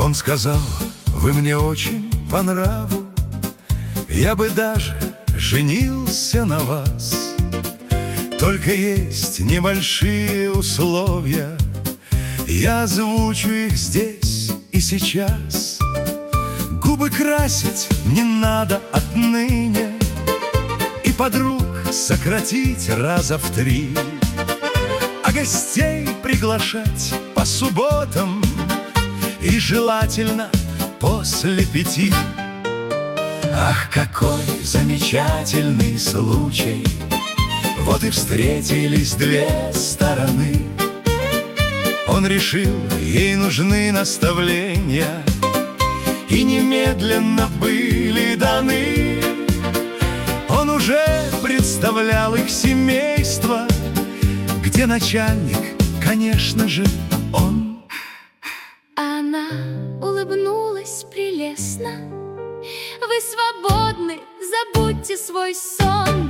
Он сказал: вы мне очень по нраву, я бы даже женился на вас. Только есть небольшие условия, я озвучу их здесь и сейчас. Губы красить не надо отныне, и подруг сократить раза в 3, а гостей приглашать по субботам и желательно после 5. Ах, какой замечательный случай! Вот и встретились две стороны. Он решил, ей нужны наставления, и немедленно были даны. Он уже представлял их семейство, где начальник, конечно же, он. Она улыбнулась прелестно: вы свободны, забудьте свой сон.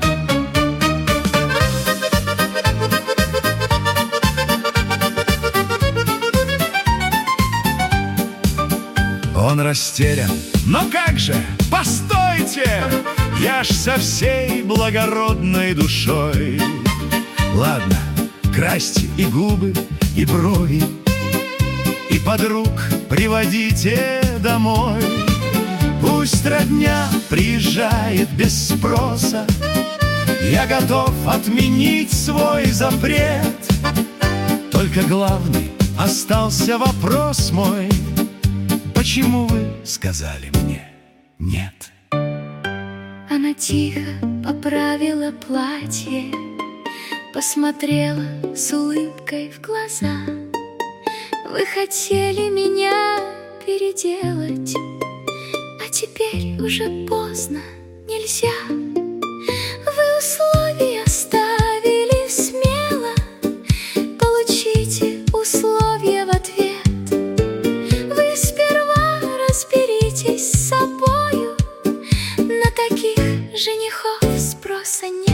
Он растерян: но как же, постойте, я ж со всей благородной душой. Ладно, красьте и губы, и брови, и подруг приводите домой. Пусть родня приезжает без спроса, я готов отменить свой запрет. Только главный остался вопрос мой: почему вы сказали мне нет? Она тихо поправила платье, посмотрела с улыбкой в глаза. Вы хотели меня переделать, а теперь уже поздно, нельзя. Вы условия ставили смело, получите условия в ответ. Вы сперва разберитесь с собою, на таких женихов спроса нет.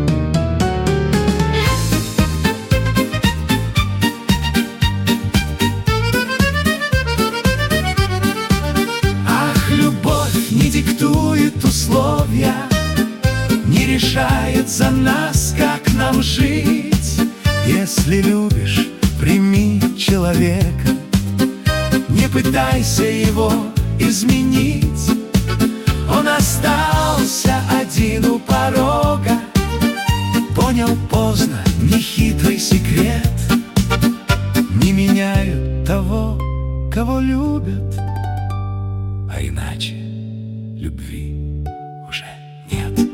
Не диктует условия, не решает за нас, как нам жить. Если любишь, прими человека, не пытайся его изменить. Он остался один у порога, понял поздно нехитрый секрет. Не меняют того, кого любят, а иначе любви уже нет.